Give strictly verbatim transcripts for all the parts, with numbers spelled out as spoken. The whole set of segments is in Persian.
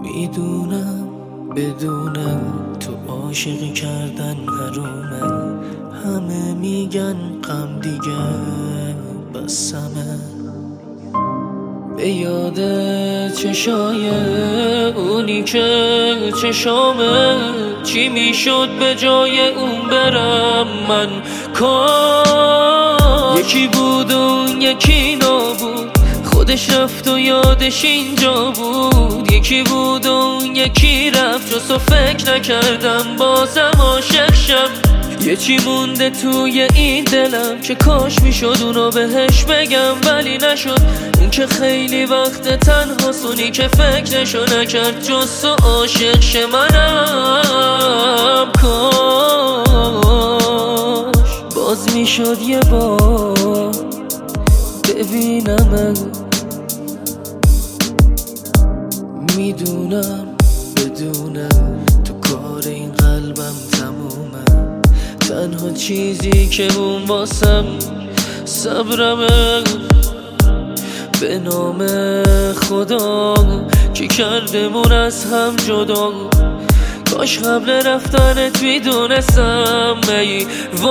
میدونم بدونم تو عاشق کردن حرومه، همه میگن غم دیگه بسمه. به یاد چشای اونی که چشامه، چی میشد به جای اون برم من کاش. یکی بود اون یکی نبود، خودش رفت و یادش اینجا بود. یکی بود اون یکی رفت، جز فکر نکردم بازم عاشق شم. یه چی مونده توی این دلم که کاش میشد اونو بهش بگم، ولی نشد. اون که خیلی وقت تنهاست، اونی که فکرشو نکرد جز تو عاشق شه. منم کاش باز میشد یه بار ببینم. میدونم بدونم تو کار این قلبم تمومه، تنها چیزی که اون واسم صبرمه. به نام خدا که کردمون از هم جدا، کاش قبل رفتنت میدونستم ای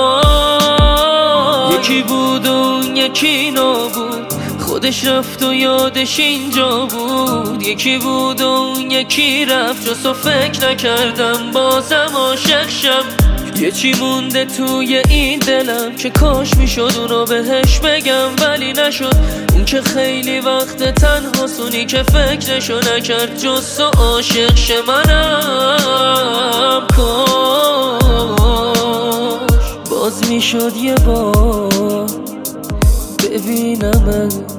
وای. یکی بود اون یکی نبود، خودش رفت و یادش اینجا بود. یکی بود اون یکی رفت، جز تو فکر نکردم بازم عاشق شم. یه چی مونده توی این دلم که کاش میشد اونو بهش بگم، ولی نشد. اون که خیلی وقت تنهاست، اونی که فکرشو نکرد جز تو عاشق شه. منم کاش باز میشد یه بار ببینم.